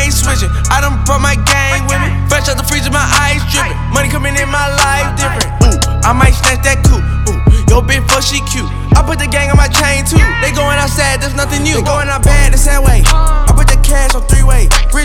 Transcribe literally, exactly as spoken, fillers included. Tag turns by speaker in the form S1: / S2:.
S1: ain't switching. I done brought my gang with me. Fresh out the freezer, my eyes dripping. Money coming in my life different. Ooh, I might snatch that coupe. Ooh, yo bitch fuck she cute. I put the gang on my chain too. They going outside, there's nothing new. They going out bad the same way. I put the cash on three way.